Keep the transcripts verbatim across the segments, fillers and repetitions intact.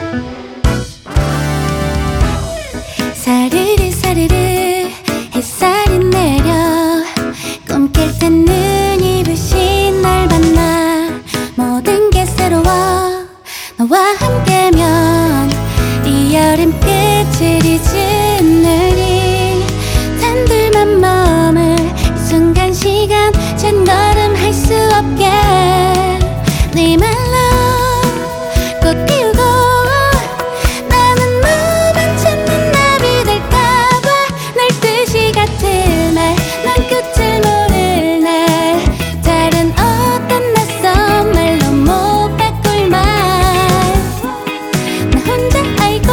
사르르 사르르 햇살이 내려 꿈 깰 때 눈이 부신 날 만나 모든 게 새로워 너와 함께면 이 여름 끝을 잊은 우리 단둘만 머물 이 순간 시간 전걸음 할 수 없게 네 말로 꽃 피우고 나는 너만 찾는 나비 될까봐 날 뜻이 같은 말 난 끝을 모를 날 다른 어떤 낯선 말로 못 바꿀 말 나 혼자 알고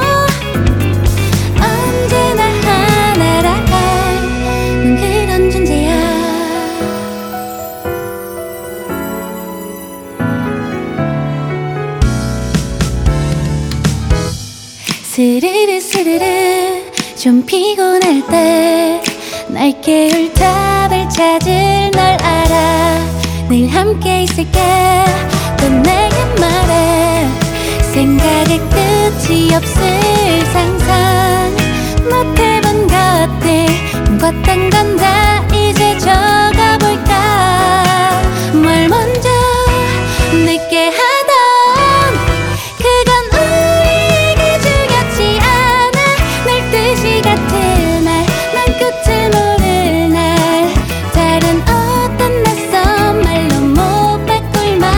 언제나 하나라 넌 그런 존재야. 스르르 스르르 좀 피곤할 때 날 깨울 답을 찾을 널 알아 늘 함께 있을게 또 내게 말해 생각에 끝이 없을 상상 못해본 것들 봤던 건 다 이제 적어볼까 뭘 먼저 늦게 하던 그건 우리에게 중요치 않아 늘 뜻이 같은 말 난 끝을 모를 날 다른 어떤 낯선 말로 못 바꿀 말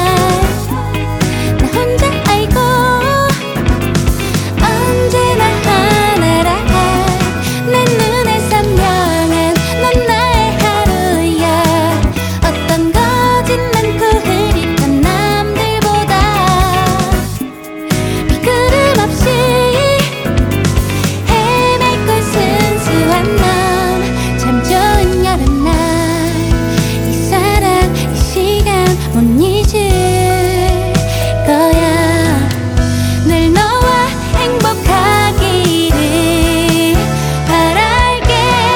나 혼자 알고 언제나 하나라 내 눈에 선명한 넌 나의 하루야 어떤 거짓 많고 흐릿한 남들보다 비구름 없이 해맑고 순수한 넌 참 좋은 여름날 이 사랑 이 시간 못 잊을 거야 늘 너와 행복하기를 바랄게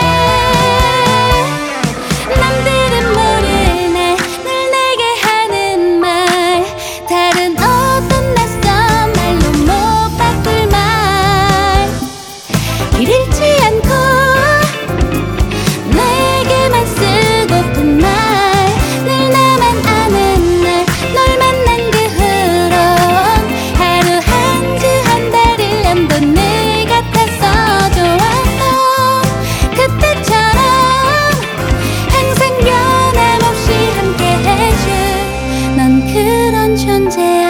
남들은 모를 날 늘 내게 하는 말 다른 어떤 낯선 말로 못 바꿀 말 길 잃지 않고 내게만 쓰고픈 말 늘 나만 아는 날 널 만난 그 후론 하루 한 주 한 달 일 년도 늘 같아서 좋았던 그때처럼 항상 변함없이 함께 해줄 넌 그런 존재